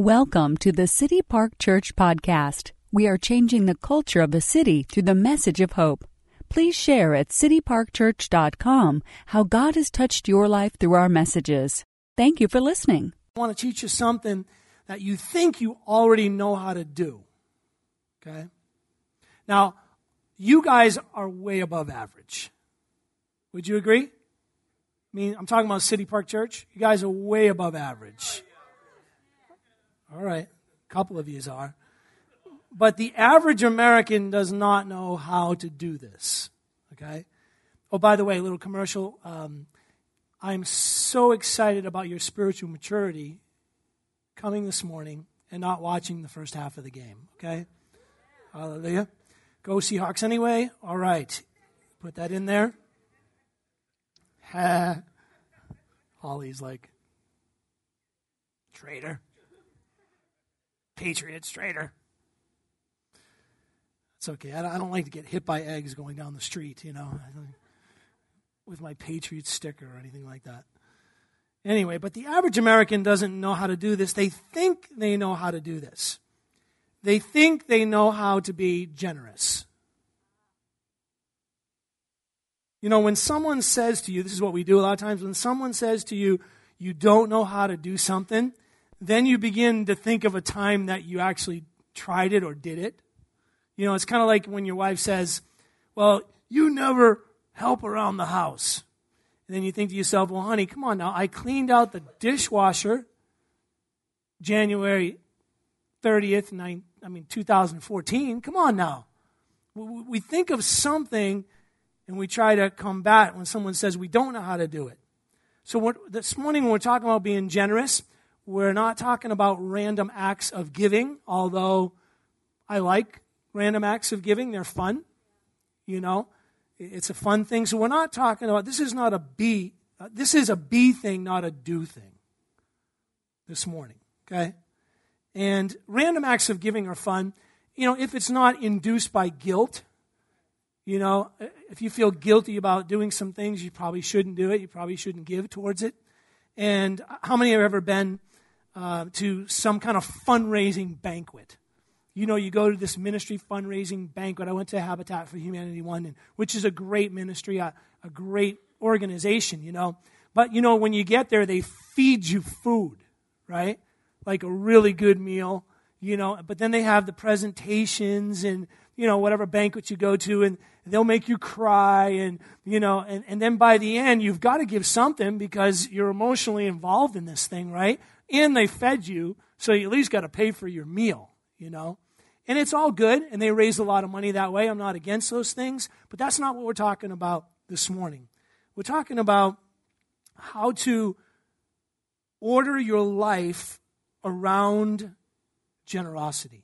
Welcome to the City Park Church podcast. We are changing the culture of the city through the message of hope. Please share at cityparkchurch.com how God has touched your life through our messages. Thank you for listening. I want to teach you something that you think you already know how to do. Okay? Now, you guys are way above average. Would you agree? I mean, I'm talking about City Park Church. You guys are way above average. All right, a couple of yous are. But the average American does not know how to do this, okay? Oh, by the way, a little commercial. I'm so excited about your spiritual maturity coming this morning and not watching the first half of the game, okay? Hallelujah. Go Seahawks anyway? All right. Put that in there. Holly's like, traitor. Patriots, traitor. It's okay. I don't like to get hit by eggs going down the street, you know, with my Patriots sticker or anything like that. Anyway, but the average American doesn't know how to do this. They think they know how to do this. They think they know how to be generous. You know, when someone says to you, this is what we do a lot of times, when someone says to you, you don't know how to do something, then you begin to think of a time that you actually tried it or did it. You know, it's kind of like when your wife says, well, you never help around the house. And then you think to yourself, well, honey, come on now. I cleaned out the dishwasher January 30th, 2014. Come on now. We think of something and we try to combat when someone says we don't know how to do it. So this morning when we're talking about being generous, we're not talking about random acts of giving, although I like random acts of giving. They're fun. You know, it's a fun thing. So we're not talking about, this is a be thing, not a do thing this morning, okay? And random acts of giving are fun, you know, if it's not induced by guilt. You know, if you feel guilty about doing some things, you probably shouldn't do it. You probably shouldn't give towards it. And how many have ever been to some kind of fundraising banquet? You know, you go to this ministry fundraising banquet. I went to Habitat for Humanity London, which is a great ministry, a great organization, you know. But, you know, when you get there, they feed you food, right? Like a really good meal, you know. But then they have the presentations and, you know, whatever banquet you go to, and they'll make you cry, and, you know, and then by the end, you've got to give something because you're emotionally involved in this thing, right? And they fed you, so you at least got to pay for your meal, you know. And it's all good, and they raise a lot of money that way. I'm not against those things, but that's not what we're talking about this morning. We're talking about how to order your life around generosity.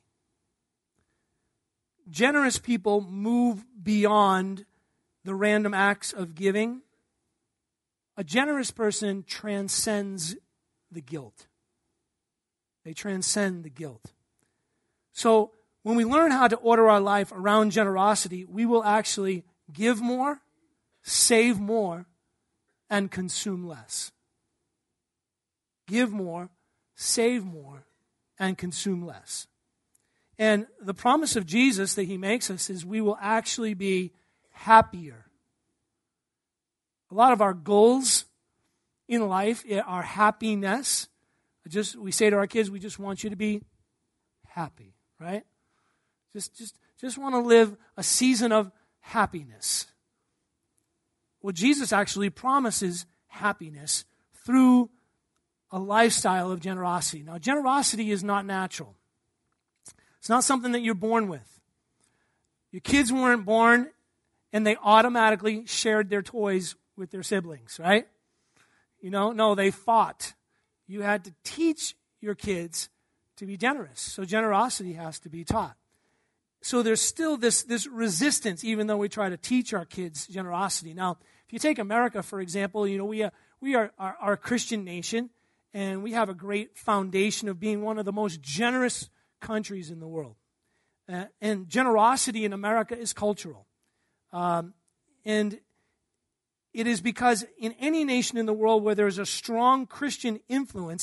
Generous people move beyond the random acts of giving. A generous person transcends the guilt. They transcend the guilt. So when we learn how to order our life around generosity, we will actually give more, save more, and consume less. Give more, save more, and consume less. And the promise of Jesus that he makes us is we will actually be happier. A lot of our goals in life are happiness. We say to our kids, we just want you to be happy, right? Just want to live a season of happiness. Well, Jesus actually promises happiness through a lifestyle of generosity. Now, generosity is not natural. It's not something that you're born with. Your kids weren't born and they automatically shared their toys with their siblings, right? You know, no, they fought. You had to teach your kids to be generous. So generosity has to be taught. So there's still this resistance, even though we try to teach our kids generosity. Now, if you take America, for example, you know, we are a Christian nation, and we have a great foundation of being one of the most generous countries in the world. And generosity in America is cultural. And it is because in any nation in the world where there's a strong Christian influence,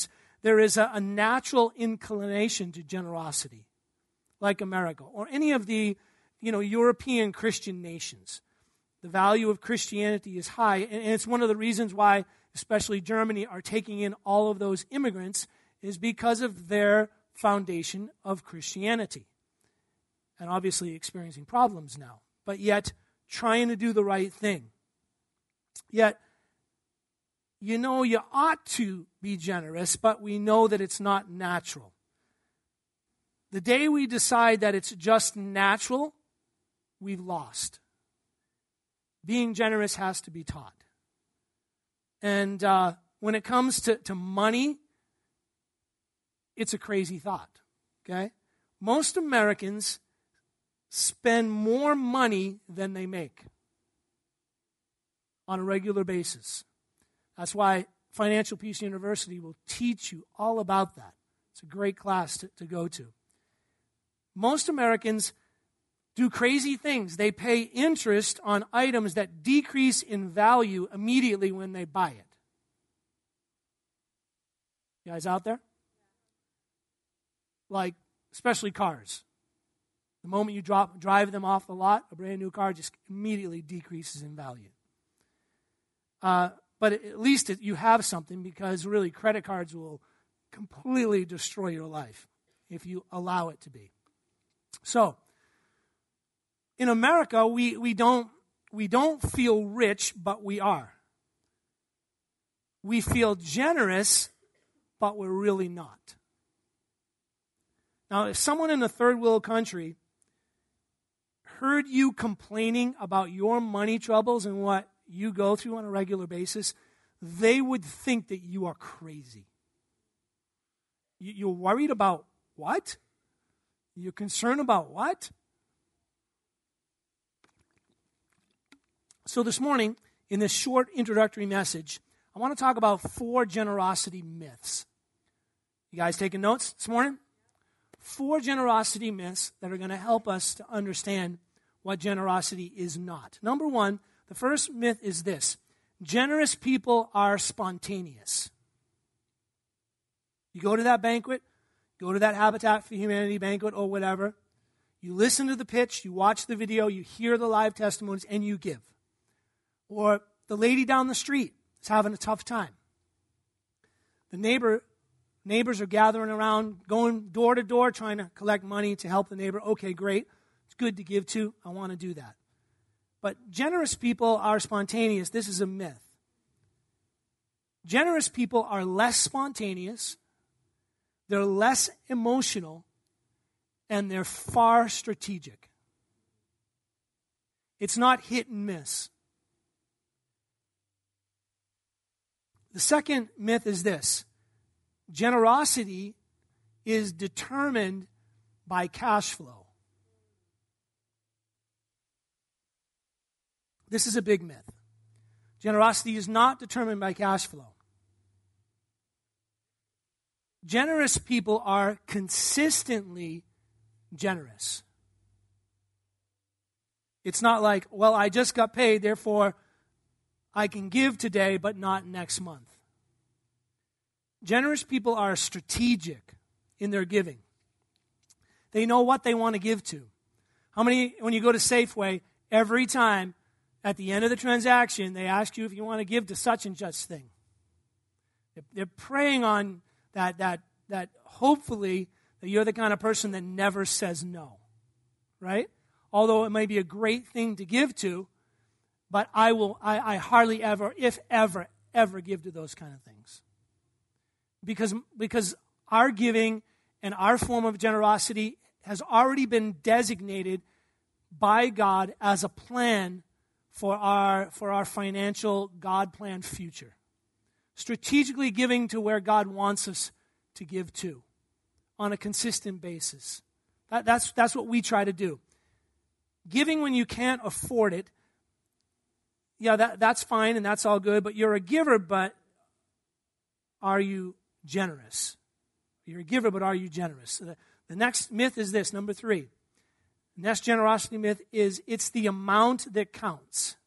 there is a natural inclination to generosity, like America or any of the European Christian nations. The value of Christianity is high, and it's one of the reasons why, especially Germany, are taking in all of those immigrants is because of their foundation of Christianity. And obviously experiencing problems now, but yet trying to do the right thing. Yet, you ought to be generous, but we know that it's not natural. The day we decide that it's just natural, we've lost. Being generous has to be taught. And when it comes to money, it's a crazy thought, okay? Most Americans spend more money than they make on a regular basis. That's why Financial Peace University will teach you all about that. It's a great class to go to. Most Americans do crazy things. They pay interest on items that decrease in value immediately when they buy it. You guys out there? Like, especially cars. The moment you drive them off the lot, a brand new car just immediately decreases in value. But at least you have something, because really credit cards will completely destroy your life if you allow it to be. So, in America, we don't feel rich, but we are. We feel generous, but we're really not. Now, if someone in a third world country heard you complaining about your money troubles and what you go through on a regular basis, they would think that you are crazy. You're worried about what? You're concerned about what? So this morning, in this short introductory message, I want to talk about 4 generosity myths. You guys taking notes this morning? 4 generosity myths that are going to help us to understand what generosity is not. Number 1, the first myth is this: generous people are spontaneous. You go to that banquet, go to that Habitat for Humanity banquet or whatever, you listen to the pitch, you watch the video, you hear the live testimonies, and you give. Or the lady down the street is having a tough time. The neighbors are gathering around, going door to door, trying to collect money to help the neighbor. Okay, great. It's good to give to. I want to do that. But generous people are spontaneous. This is a myth. Generous people are less spontaneous, they're less emotional, and they're far strategic. It's not hit and miss. The second myth is this: generosity is determined by cash flow. This is a big myth. Generosity is not determined by cash flow. Generous people are consistently generous. It's not like, well, I just got paid, therefore I can give today, but not next month. Generous people are strategic in their giving. They know what they want to give to. How many, when you go to Safeway, every time at the end of the transaction, they ask you if you want to give to such and such thing? They're preying on that hopefully that you're the kind of person that never says no, right? Although it may be a great thing to give to, but I hardly ever, if ever give to those kind of things. Because our giving and our form of generosity has already been designated by God as a plan for our financial God-planned future. Strategically giving to where God wants us to give to on a consistent basis. That's what we try to do. Giving when you can't afford it, yeah, that's fine and that's all good, but you're a giver, but are you generous? You're a giver, but are you generous? So the next myth is this, number 3. The next generosity myth is it's the amount that counts.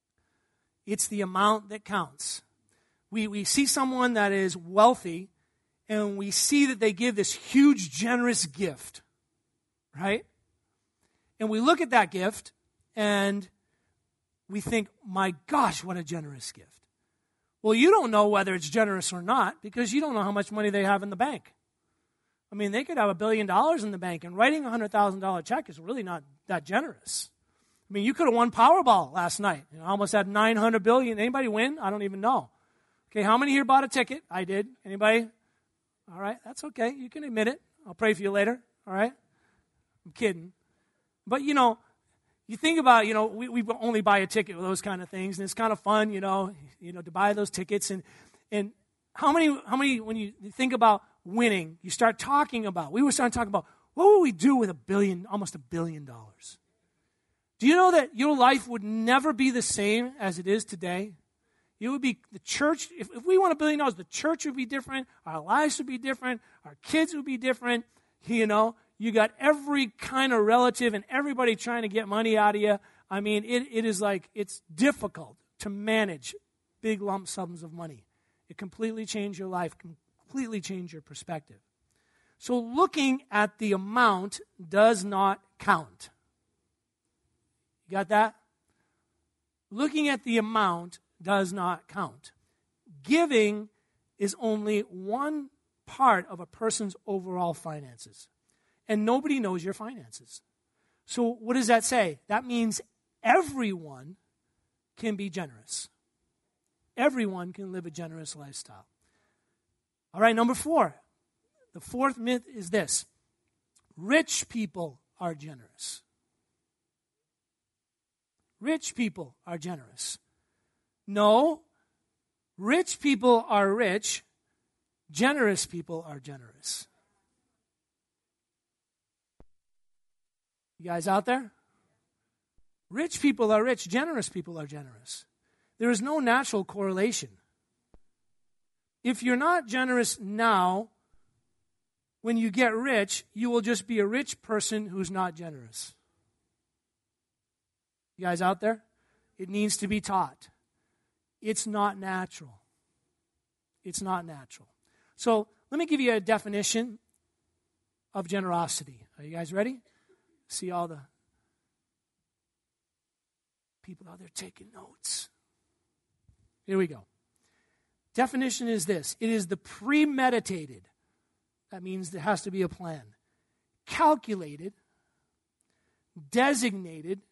It's the amount that counts. We see someone that is wealthy, and we see that they give this huge, generous gift, right? And we look at that gift, and we think, my gosh, what a generous gift. Well, you don't know whether it's generous or not because you don't know how much money they have in the bank. I mean, they could have $1 billion in the bank, and writing a $100,000 check is really not that generous. I mean, you could have won Powerball last night. You know, almost had $900 billion. Anybody win? I don't even know. Okay, how many here bought a ticket? I did. Anybody? All right, that's okay. You can admit it. I'll pray for you later. All right? I'm kidding. But, you know, you think about, you know, we only buy a ticket with those kind of things, and it's kind of fun, you know, to buy those tickets. And how many, when you think about winning, you start talking about, we were starting talking about, what would we do with almost $1 billion? Do you know that your life would never be the same as it is today? It would be the church, if we want $1 billion, the church would be different, our lives would be different, our kids would be different, you know. You got every kind of relative and everybody trying to get money out of you. I mean, it is like, it's difficult to manage big lump sums of money. It completely changed your life, completely changed your perspective. So looking at the amount does not count. You got that? Looking at the amount does not count. Giving is only one part of a person's overall finances. And nobody knows your finances. So what does that say? That means everyone can be generous. Everyone can live a generous lifestyle. All right, number 4. The fourth myth is this. Rich people are generous. Rich people are generous. No, rich people are rich. Generous people are generous. You guys out there? Rich people are rich. Generous people are generous. There is no natural correlation. If you're not generous now, when you get rich, you will just be a rich person who's not generous. You guys out there? It needs to be taught. It's not natural. It's not natural. So let me give you a definition of generosity. Are you guys ready? See all the people out there taking notes. Here we go. Definition is this. It is the premeditated. That means there has to be a plan. Calculated, designated,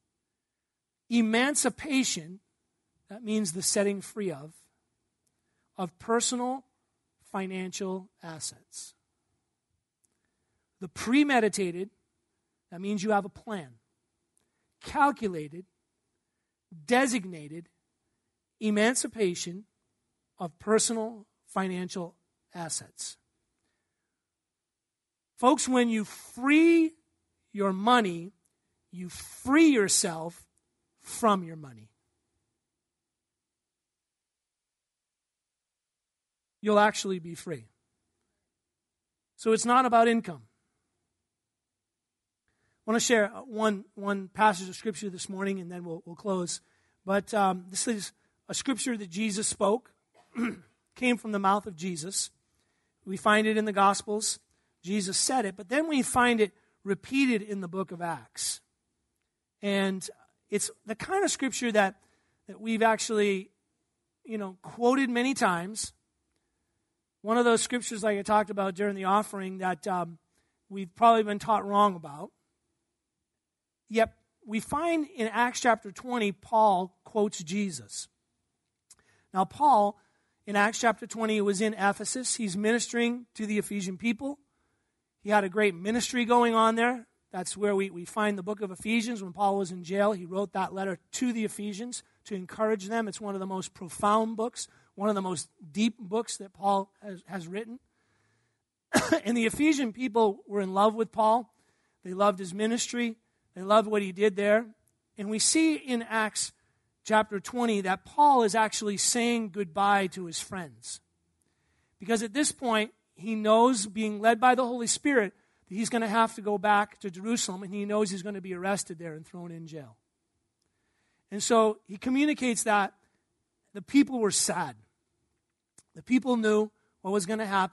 emancipation, that means the setting free of personal financial assets. The premeditated, that means you have a plan. Calculated, designated, emancipation of personal financial assets. Folks, when you free your money, you free yourself from your money. You'll actually be free. So it's not about income. I want to share one passage of Scripture this morning, and then we'll close. But this is a Scripture that Jesus spoke, came from the mouth of Jesus. We find it in the Gospels. Jesus said it, but then we find it repeated in the book of Acts. And it's the kind of Scripture that we've actually, quoted many times. One of those Scriptures, like I talked about during the offering, that we've probably been taught wrong about. Yet we find in Acts chapter 20, Paul quotes Jesus. Now, Paul, in Acts chapter 20, was in Ephesus. He's ministering to the Ephesian people. He had a great ministry going on there. That's where we find the book of Ephesians. When Paul was in jail, he wrote that letter to the Ephesians to encourage them. It's one of the most profound books, one of the most deep books that Paul has written. And the Ephesian people were in love with Paul. They loved his ministry. They loved what he did there. And we see in Acts chapter 20 that Paul is actually saying goodbye to his friends. Because at this point, he knows, being led by the Holy Spirit, that he's going to have to go back to Jerusalem, and he knows he's going to be arrested there and thrown in jail. And so he communicates that the people were sad. The people knew what was going to happen.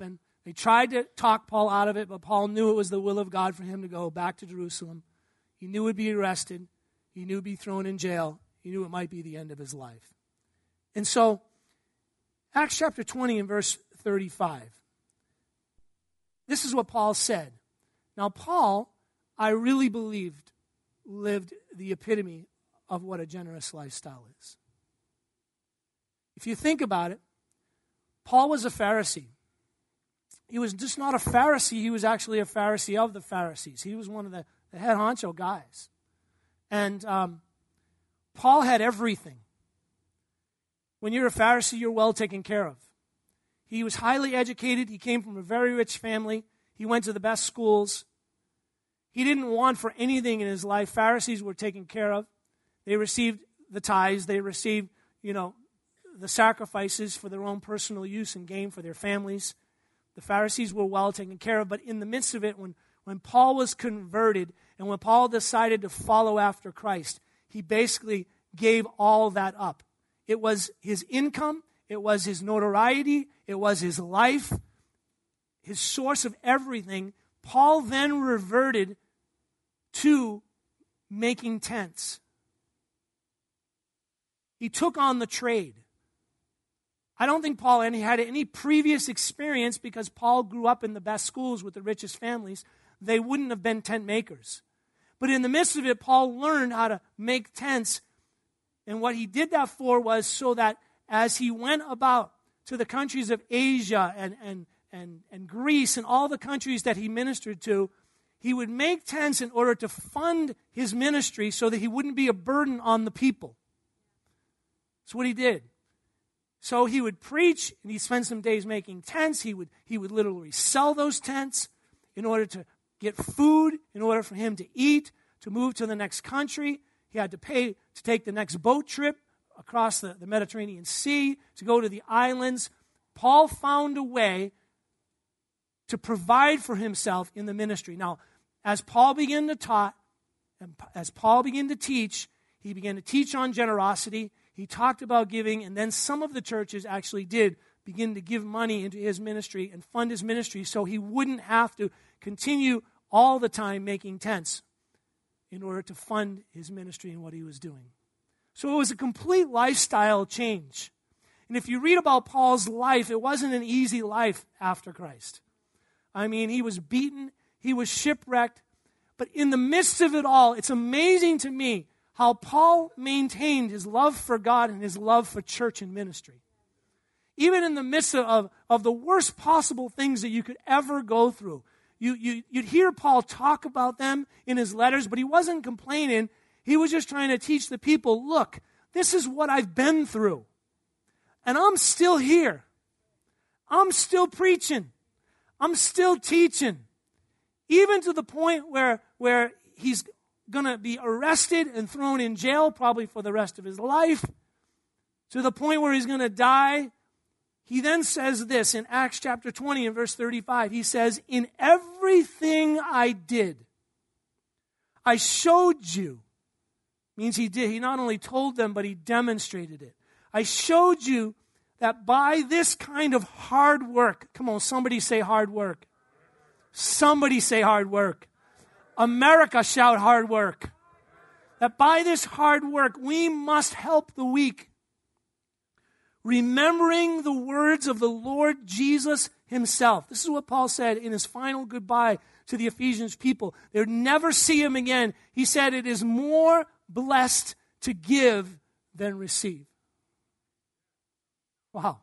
They tried to talk Paul out of it, but Paul knew it was the will of God for him to go back to Jerusalem. He knew he'd be arrested. He knew he'd be thrown in jail. He knew it might be the end of his life. And so, Acts chapter 20 and verse 35. This is what Paul said. Now, Paul, I really believed, lived the epitome of what a generous lifestyle is. If you think about it, Paul was a Pharisee. He was just not a Pharisee, he was actually a Pharisee of the Pharisees. He was one of the head honcho guys. And Paul had everything. When you're a Pharisee, you're well taken care of. He was highly educated. He came from a very rich family. He went to the best schools. He didn't want for anything in his life. Pharisees were taken care of. They received the tithes. They received, the sacrifices for their own personal use and gain for their families. The Pharisees were well taken care of. But in the midst of it, when Paul was converted and when Paul decided to follow after Christ, he basically gave all that up. It was his income. It was his notoriety. It was his life, his source of everything. Paul then reverted to making tents. He took on the trade. I don't think Paul had any previous experience because Paul grew up in the best schools with the richest families. They wouldn't have been tent makers. But in the midst of it, Paul learned how to make tents. And what he did that for was so that as he went about to the countries of Asia and Greece and all the countries that he ministered to, he would make tents in order to fund his ministry so that he wouldn't be a burden on the people. That's what he did. So he would preach, and he'd spend some days making tents. He would literally sell those tents in order to get food, in order for him to eat, to move to the next country. He had to pay to take the next boat trip across the Mediterranean Sea, to go to the islands. Paul found a way to provide for himself in the ministry. Now, as Paul began to taught, and as Paul began to teach, he began to teach on generosity. He talked about giving, and then some of the churches actually did begin to give money into his ministry and fund his ministry so he wouldn't have to continue all the time making tents in order to fund his ministry and what he was doing. So it was a complete lifestyle change. And if you read about Paul's life, it wasn't an easy life after Christ. I mean, he was beaten, he was shipwrecked, but in the midst of it all, it's amazing to me how Paul maintained his love for God and his love for church and ministry. Even in the midst of the worst possible things that you could ever go through. You'd hear Paul talk about them in his letters, but he wasn't complaining. He was just trying to teach the people, look, this is what I've been through. And I'm still here. I'm still preaching. I'm still teaching. Even to the point where he's going to be arrested and thrown in jail probably for the rest of his life, to the point where he's going to die. He then says this in Acts chapter 20 and verse 35. He says, in everything I did, I showed you. Means he did. He not only told them, but he demonstrated it. I showed you that by this kind of hard work, come on, somebody say hard work. Somebody say hard work. America, shout hard work. That by this hard work, we must help the weak. Remembering the words of the Lord Jesus himself. This is what Paul said in his final goodbye to the Ephesians people. They would never see him again. He said, it is more blessed to give than receive. Wow.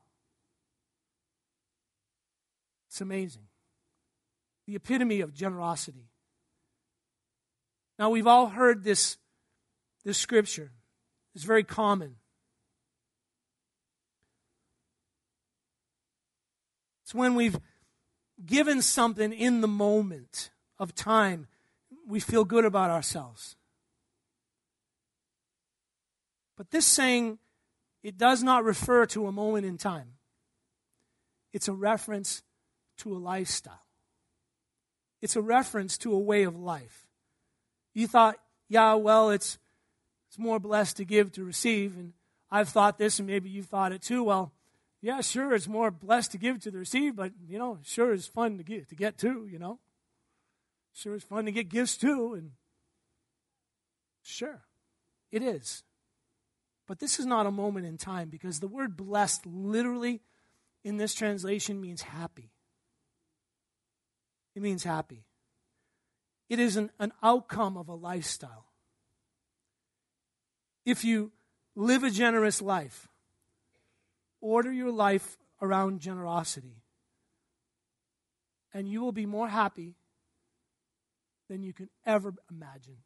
It's amazing. The epitome of generosity. Now, we've all heard this scripture. It's very common. It's when we've given something in the moment of time, we feel good about ourselves. But this saying, it does not refer to a moment in time. It's a reference to a lifestyle. It's a reference to a way of life. You thought, yeah, well, it's more blessed to give to receive, and I've thought this, and maybe you've thought it too. Well, Yeah, sure, it's more blessed to give to the receive, but, sure, it's fun to get too, Sure, it's fun to get gifts too, and sure, it is. But this is not a moment in time, because the word blessed literally in this translation means happy. It means happy. It is an outcome of a lifestyle. If you live a generous life, order your life around generosity, and you will be more happy than you can ever imagine.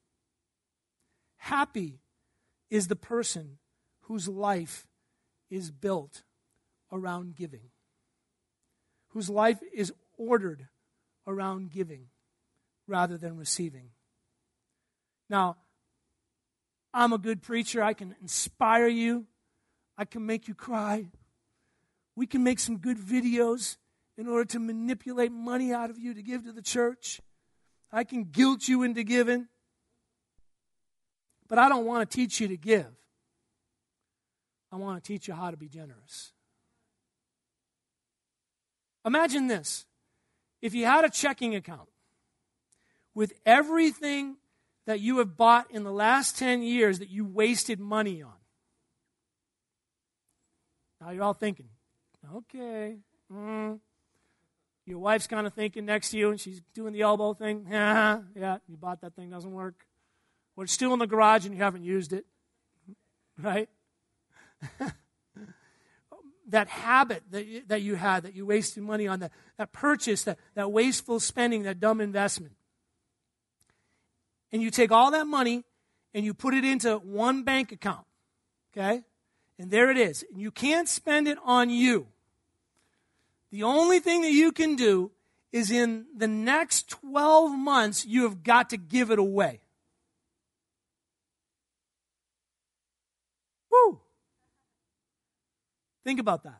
Happy is the person whose life is built around giving, whose life is ordered around giving rather than receiving. Now, I'm a good preacher. I can inspire you. I can make you cry. We can make some good videos in order to manipulate money out of you to give to the church. I can guilt you into giving. But I don't want to teach you to give. I want to teach you how to be generous. Imagine this. If you had a checking account with everything that you have bought in the last 10 years that you wasted money on. Now you're all thinking, okay. Your wife's kind of thinking next to you, and she's doing the elbow thing. Yeah, you bought that thing, doesn't work. Or it's still in the garage and you haven't used it. Right? That habit that you had, that you wasted money on, that purchase, that wasteful spending, that dumb investment. And you take all that money and you put it into one bank account. Okay? And there it is. And you can't spend it on you. The only thing that you can do is in the next 12 months, you have got to give it away. Woo! Think about that.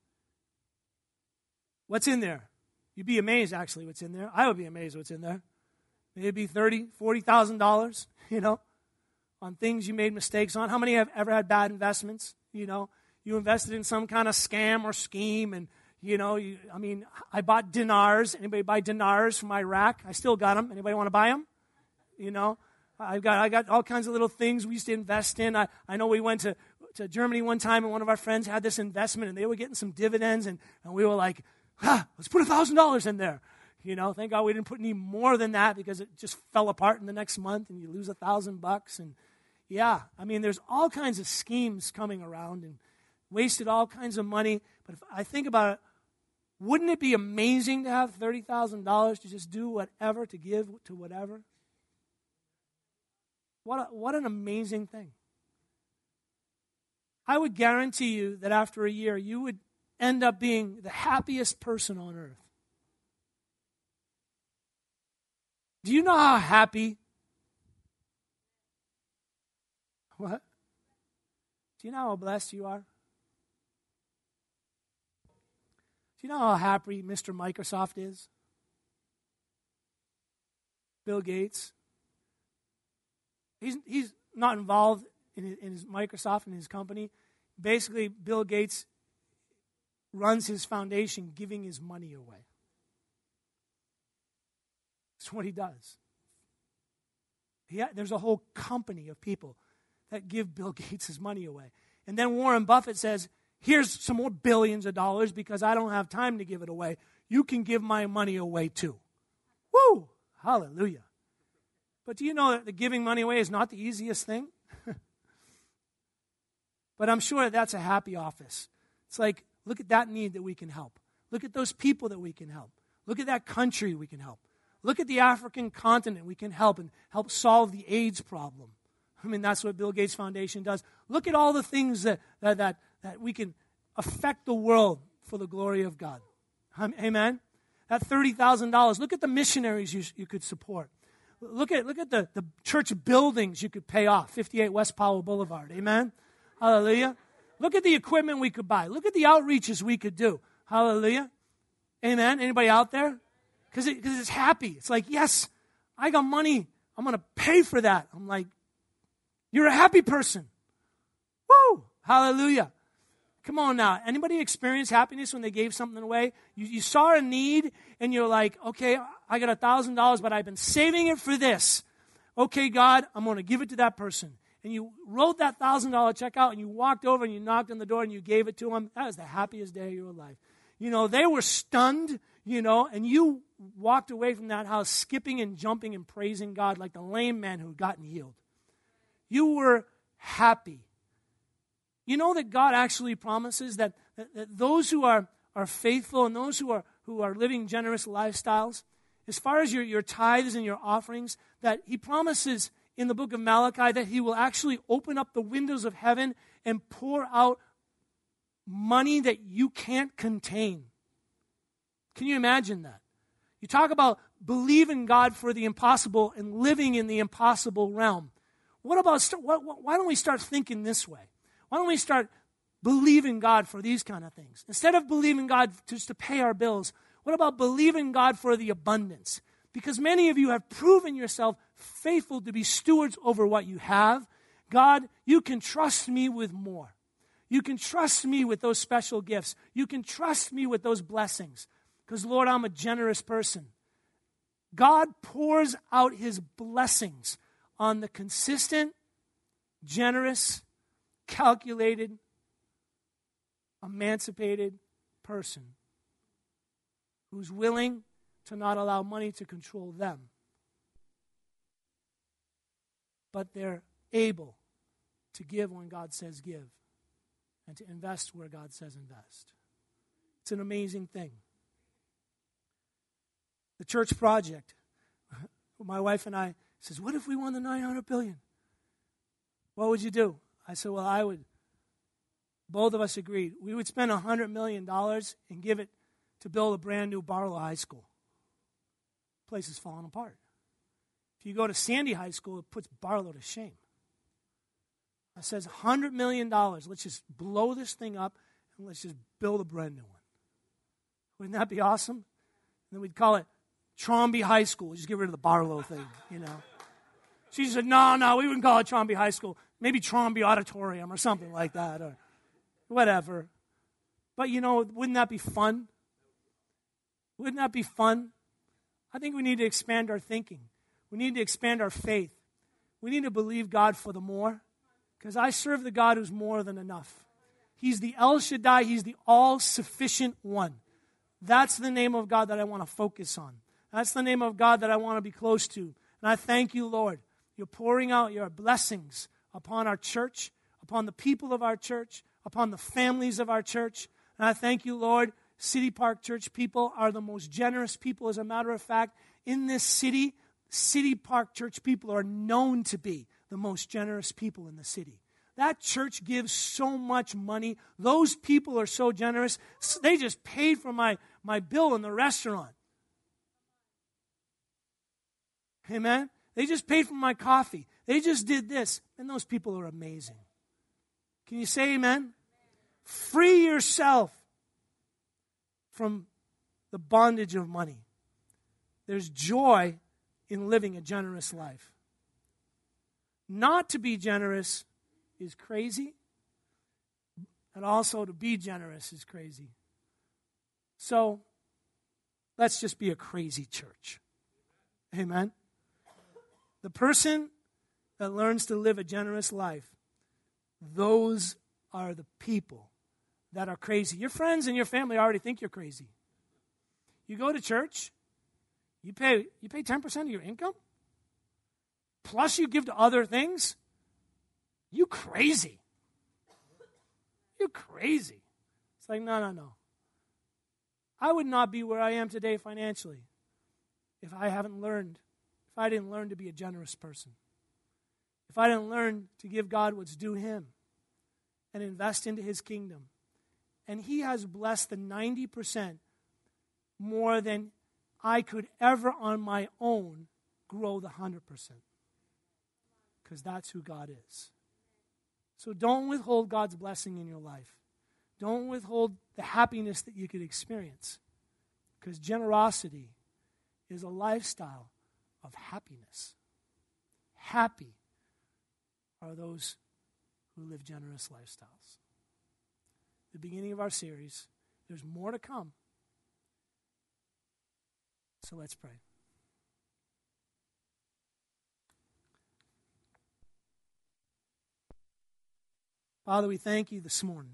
What's in there? You'd be amazed, actually, what's in there. I would be amazed what's in there. Maybe $30,000, $40,000, on things you made mistakes on. How many have ever had bad investments? You invested in some kind of scam or scheme, and, I bought dinars. Anybody buy dinars from Iraq? I still got them. Anybody want to buy them? I got all kinds of little things we used to invest in. I know we went to Germany one time, and one of our friends had this investment, and they were getting some dividends, and we were like, let's put $1,000 in there. Thank God we didn't put any more than that, because it just fell apart in the next month, and you lose $1,000. And there's all kinds of schemes coming around, and wasted all kinds of money. But if I think about it, wouldn't it be amazing to have $30,000 to just do whatever, to give to whatever? What an amazing thing. I would guarantee you that after a year, you would end up being the happiest person on earth. Do you know how happy? What? Do you know how blessed you are? Do you know how happy Mr. Microsoft is? Bill Gates. He's not involved in his Microsoft and his company. Basically, Bill Gates runs his foundation giving his money away. That's what he does. There's a whole company of people that give Bill Gates his money away. And then Warren Buffett says, here's some more billions of dollars because I don't have time to give it away. You can give my money away too. Woo! Hallelujah. But do you know that the giving money away is not the easiest thing? But I'm sure that's a happy office. It's like, look at that need that we can help. Look at those people that we can help. Look at that country we can help. Look at the African continent we can help and help solve the AIDS problem. That's what Bill Gates Foundation does. Look at all the things that we can affect the world for the glory of God. Amen? That $30,000. Look at the missionaries you could support. Look at the church buildings you could pay off. 58 West Powell Boulevard. Amen? Hallelujah. Look at the equipment we could buy. Look at the outreaches we could do. Hallelujah. Amen? Anybody out there? Because it's happy. It's like, yes, I got money. I'm going to pay for that. I'm like, you're a happy person. Woo! Hallelujah. Come on now. Anybody experience happiness when they gave something away? You saw a need and you're like, okay, I got $1,000, but I've been saving it for this. Okay, God, I'm going to give it to that person. And you wrote that $1,000 check out and you walked over and you knocked on the door and you gave it to them. That was the happiest day of your life. They were stunned, and you walked away from that house skipping and jumping and praising God like the lame man who had gotten healed. You were happy. You know that God actually promises that those who are faithful and those who are living generous lifestyles, as far as your tithes and your offerings, that he promises in the book of Malachi that he will actually open up the windows of heaven and pour out money that you can't contain. Can you imagine that? You talk about believing God for the impossible and living in the impossible realm. What about, why don't we start thinking this way? Why don't we start believing God for these kind of things? Instead of believing God just to pay our bills, what about believing God for the abundance? Because many of you have proven yourself faithful to be stewards over what you have. God, you can trust me with more. You can trust me with those special gifts. You can trust me with those blessings. Because, Lord, I'm a generous person. God pours out his blessings on the consistent, generous, calculated, emancipated person who's willing to not allow money to control them. But they're able to give when God says give and to invest where God says invest. It's an amazing thing. The church project, my wife and I says, what if we won the $900 billion? What would you do? I said, well, I would. Both of us agreed. We would spend $100 million and give it to build a brand new Barlow High School. Place is falling apart. If you go to Sandy High School, it puts Barlow to shame. I says, $100 million. Let's just blow this thing up and let's just build a brand new one. Wouldn't that be awesome? And then we'd call it Tromby High School. Just get rid of the Barlow thing, She said, no, we wouldn't call it Tromby High School. Maybe Tromby Auditorium or something like that or whatever. But, wouldn't that be fun? Wouldn't that be fun? I think we need to expand our thinking. We need to expand our faith. We need to believe God for the more. Because I serve the God who's more than enough. He's the El Shaddai. He's the all-sufficient one. That's the name of God that I want to focus on. That's the name of God that I want to be close to. And I thank you, Lord. You're pouring out your blessings upon our church, upon the people of our church, upon the families of our church. And I thank you, Lord. City Park Church people are the most generous people. As a matter of fact, in this city, City Park Church people are known to be the most generous people in the city. That church gives so much money. Those people are so generous. They just paid for my bill in the restaurant. Amen? They just paid for my coffee. They just did this. And those people are amazing. Can you say amen? Free yourself from the bondage of money. There's joy in living a generous life. Not to be generous is crazy, and also to be generous is crazy. So, let's just be a crazy church. Amen? The person that learns to live a generous life, those are the people that are crazy. Your friends and your family already think you're crazy. You go to church, you pay 10% of your income, plus you give to other things. You crazy. You crazy. It's like, no. I would not be where I am today financially if I didn't learn to be a generous person. If I didn't learn to give God what's due him and invest into his kingdom. And he has blessed the 90% more than I could ever on my own grow the 100%. Because that's who God is. So don't withhold God's blessing in your life. Don't withhold the happiness that you could experience. Because generosity is a lifestyle of happiness. Happy are those who live generous lifestyles. the beginning of our series. There's more to come. So let's pray. Father, we thank you this morning.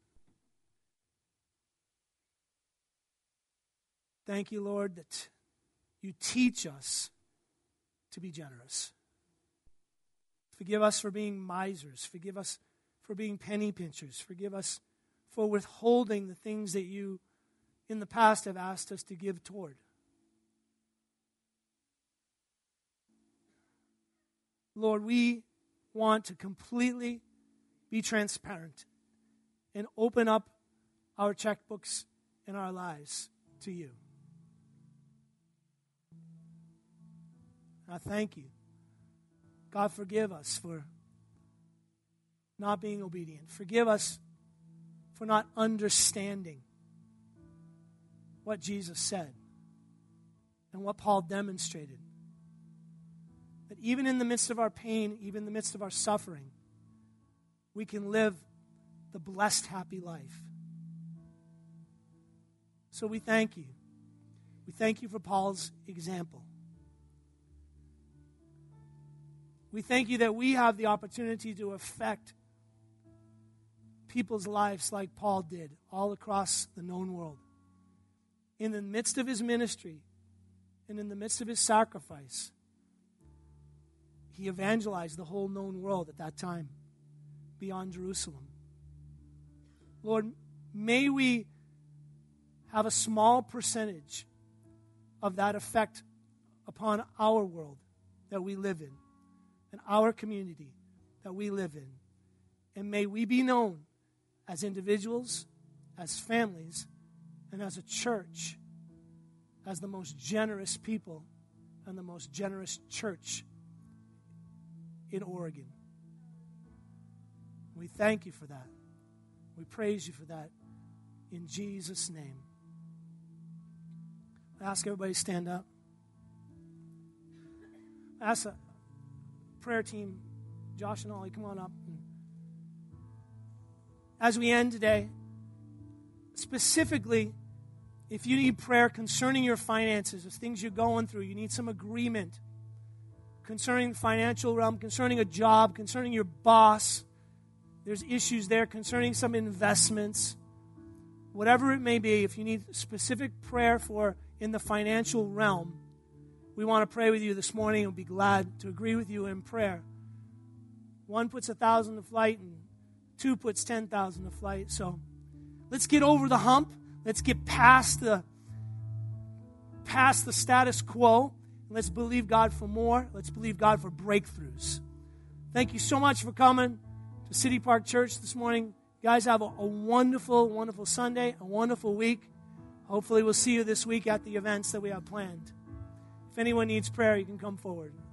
Thank you, Lord, that you teach us to be generous. Forgive us for being misers. Forgive us for being penny pinchers. Forgive us for withholding the things that you in the past have asked us to give toward. Lord, we want to completely be transparent and open up our checkbooks and our lives to you. I thank you. God, forgive us for not being obedient. Forgive us for not understanding what Jesus said and what Paul demonstrated. That even in the midst of our pain, even in the midst of our suffering, we can live the blessed, happy life. So we thank you. We thank you for Paul's example. We thank you that we have the opportunity to affect people's lives like Paul did all across the known world. In the midst of his ministry and in the midst of his sacrifice, he evangelized the whole known world at that time beyond Jerusalem. Lord, may we have a small percentage of that effect upon our world that we live in and our community that we live in. And may we be known as individuals, as families, and as a church as the most generous people and the most generous church in Oregon. We thank you for that. We praise you for that. In Jesus' name. I ask everybody to stand up. I ask the prayer team, Josh and Ollie, come on up. As we end today, specifically, if you need prayer concerning your finances, there's things you're going through, you need some agreement concerning the financial realm, concerning a job, concerning your boss, there's issues there concerning some investments. Whatever it may be, if you need specific prayer for in the financial realm, we want to pray with you this morning and we'll be glad to agree with you in prayer. 1 puts 1,000 to flight and 2 puts 10,000 to flight. So let's get over the hump. Let's get past the status quo. Let's believe God for more. Let's believe God for breakthroughs. Thank you so much for coming to City Park Church this morning. You guys have a wonderful, wonderful Sunday, a wonderful week. Hopefully we'll see you this week at the events that we have planned. If anyone needs prayer, you can come forward.